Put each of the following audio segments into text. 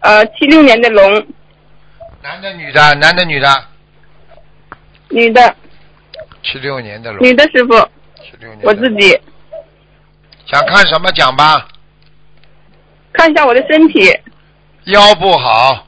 76年的龙。 男的女的？男的女的？ 女的。 76年的龙。 女的师傅。 76年的。 我自己。 想看什么讲吧？ 看一下我的身体。 腰不好。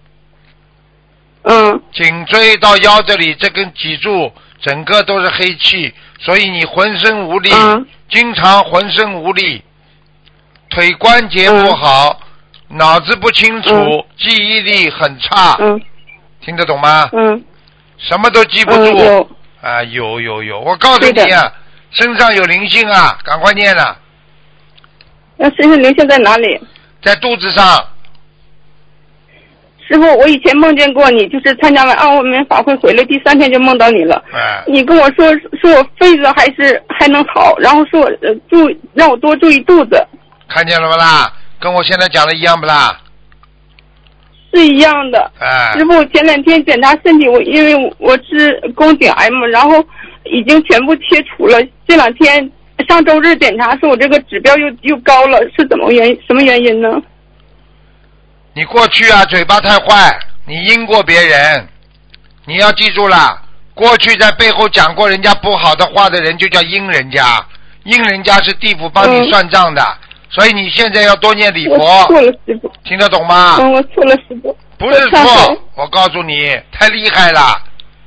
嗯。 颈椎到腰这里，这根脊柱整个都是黑气，所以你浑身无力，经常浑身无力，腿关节不好，脑子不清楚，记忆力很差。听得懂吗？什么都记不住。啊，有，我告诉你啊，身上有灵性啊，赶快念了。 那身上灵性在哪里？ 在肚子上。 师傅，我以前梦见过你，就是参加完奥门法会回来，第3天就梦到你了。你跟我说我肺子还能好，然后说我让我多注意肚子。 看见了不啦？跟我现在讲的一样不啦？ 是一样的。师傅，前2天检查身体，因为我是宫颈癌嘛，然后已经全部切除了。这2天上周日检查，说我这个指标又高了，是什么原因呢？ 你过去啊，嘴巴太坏，你阴过别人，你要记住了，过去在背后讲过人家不好的话的人就叫阴人家，阴人家是地府帮你算账的，所以你现在要多念礼佛。 我错了，师傅。 听得懂吗？ 我错了，师傅。 不是错，我告诉你，太厉害了。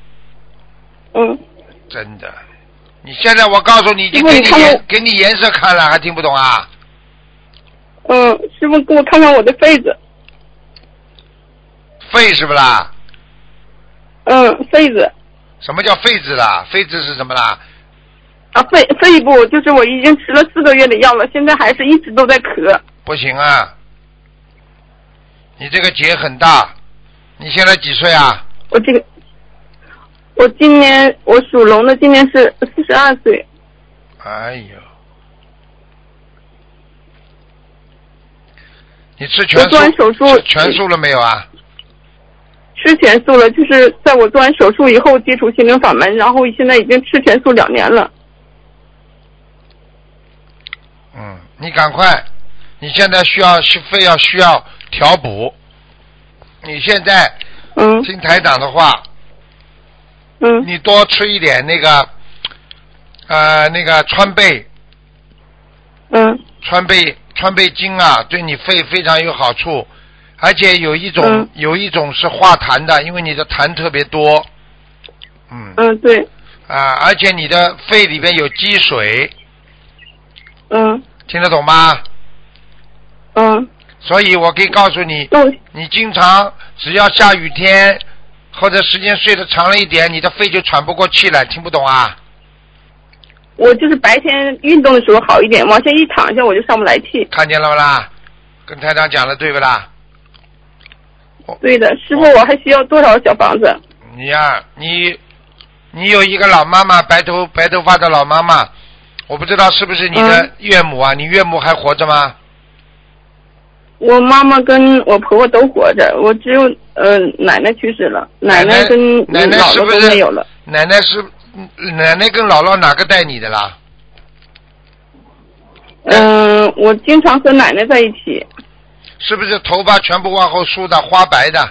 真的，你现在我告诉你，已经给你颜色看了，还听不懂啊？ 师傅给我看看我的肺子。 肺是不啦？ 肺子。 什么叫肺子啦？肺子是什么啦？ 肺部就是我已经吃了4个月的药了，现在还是一直都在咳。 不行啊，你这个结很大。你现在几岁啊？ 我今年我属龙的，今年是42岁。 哎呦，你吃全素了没有啊？ 吃全素了，就是在我做完手术以后接触心灵法门，然后现在已经吃全素2年了。 你赶快，你现在需要调补。你现在听台长的话，你多吃一点那个川贝，川贝精啊，对你肺非常有好处。而且有一种是化痰的，因为你的痰特别多。 对。 而且你的肺里边有积水。听得懂吗？所以我可以告诉你，你经常只要下雨天或者时间睡得长了一点，你的肺就喘不过气来，听不懂啊？ 我就是白天运动的时候好一点，往下一躺下我就上不来气。 看见了不啦？跟台长讲的对不啦？ 对的，师傅，我还需要多少小房子？ 你呀，你有一个老妈妈，白头发的老妈妈，我不知道是不是你的岳母啊？你岳母还活着吗？ 我妈妈跟我婆婆都活着，我只有奶奶去世了，奶奶跟姥姥都没有了。 奶奶跟姥姥哪个带你的啦？ 我经常和奶奶在一起。 是不是头发全部往后梳的，花白的？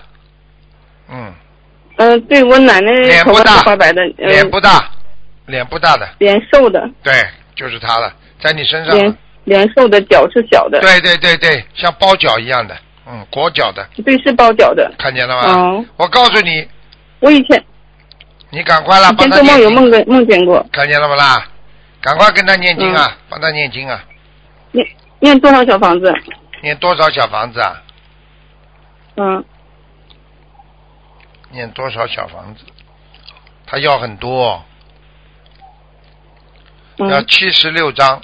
对，我奶奶头发是花白的。 脸不大的。 脸瘦的。 对，就是她了，在你身上。 脸瘦的，脚是小的。 对，像包脚一样的，裹脚的。 对，是包脚的。 看见了吗？我告诉你。 我以前。 你赶快了， 以前做梦有梦见过。 看见了不啦？赶快跟他念经啊，帮他念经啊。 念多少小房子？ 念多少小房子啊？念多少小房子？他要很多，要76张。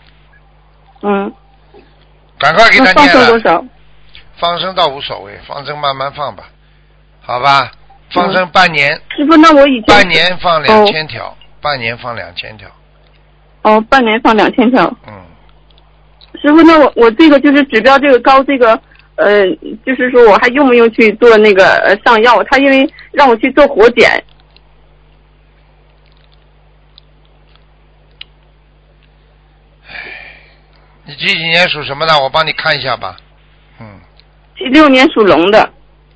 赶快给他念了。 放生多少？ 放生倒无所谓，放生慢慢放吧，好吧？放生半年。 师傅，那我以前半年放2000条，半年放2000条。 半年放2000条。师傅，那我这个就是指标这个高，这个就是说我还用不用去做那个上药？他因为让我去做活检。 你几年属什么的？我帮你看一下吧。 76年属龙的。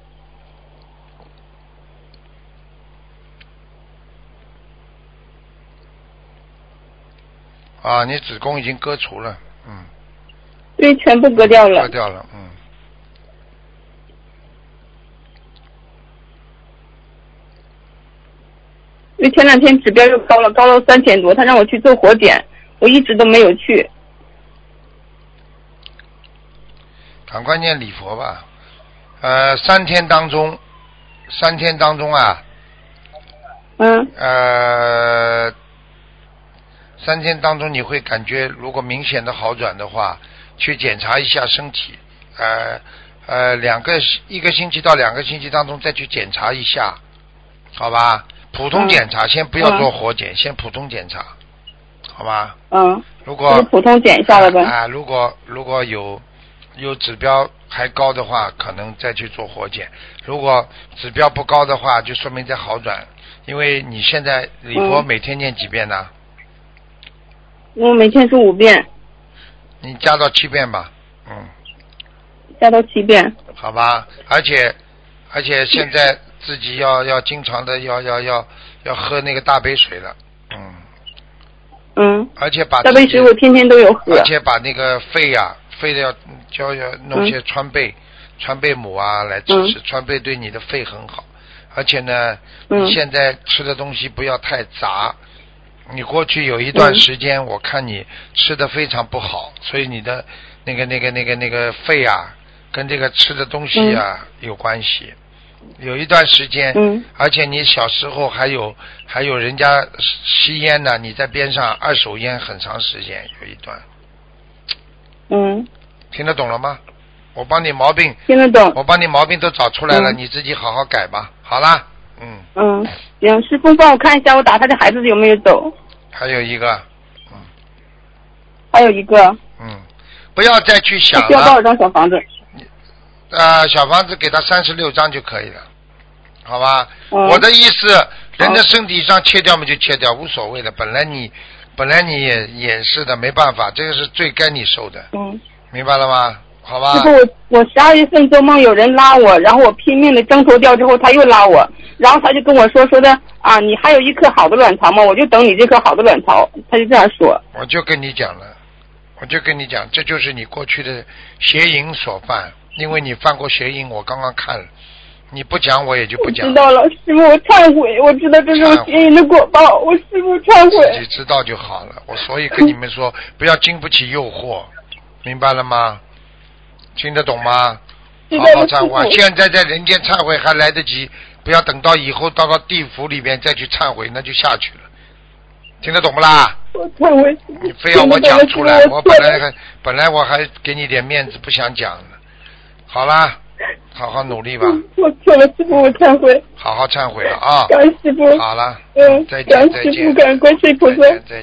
啊，你子宫已经割除了， 对，全部割掉了。 割掉了， 因为前2天指标又高了3000多，他让我去做活检，我一直都没有去。 赶快念礼佛吧。3天当中啊。3天当中你会感觉，如果明显的好转的话，去检查一下身体。1个星期到2个星期当中再去检查一下，好吧？普通检查，先不要做活检，先普通检查，好吧？如果普通检一下了呗。 如果有指标还高的话，可能再去做活检；如果指标不高的话，就说明在好转。因为你现在礼佛每天念几遍呢？ 我每天是5遍。 你加到7遍吧， 加到7遍。 好吧，而且现在自己要经常的要喝那个大杯水了，而且把大杯水我天天都有喝， 而且把那个肺的要弄些川贝母啊来支持，川贝对你的肺很好。而且呢，你现在吃的东西不要太杂。你过去有一段时间，我看你吃的非常不好，所以你的那个肺跟这个吃的东西有关系。有一段时间，而且你小时候还有人家吸烟呢，你在边上2手烟很长时间，有一段。听得懂了吗？我帮你毛病听得懂， 我帮你毛病都找出来了，你自己好好改吧。好啦， 行，师傅帮我看一下我打胎的孩子有没有走。 还有一个，不要再去想了。 需要多少张小房子？ 小房子给他36张就可以了，好吧？我的意思，人的身体上切掉嘛就切掉，无所谓的。本来你也是的，没办法，这个是最该你受的。明白了吗？好吧。 师傅，我12月份做梦有人拉我，然后我拼命的挣脱掉之后，他又拉我，然后他就跟我说的你还有一颗好的卵巢吗？我就等你这颗好的卵巢，他就这样说。 我就跟你讲，这就是你过去的邪淫所犯，因为你犯过邪淫，我刚刚看了，你不讲我也就不讲。 我知道了，师傅，我忏悔，我知道这是我邪淫的果报，我师傅忏悔。 自己知道就好了，我所以跟你们说，不要经不起诱惑，明白了吗？听得懂吗？好好忏悔，现在在人间忏悔还来得及，不要等到以后到地府里面再去忏悔，那就下去了。听得懂不啦？ 我忏悔。 你非要我讲出来，我本来我还给你点面子，不想讲了。好啦，好好努力吧。 我错了，师傅，我忏悔。 好好忏悔了啊！ 感恩师傅。 好了，再见， 感恩师傅，感恩观世音菩萨。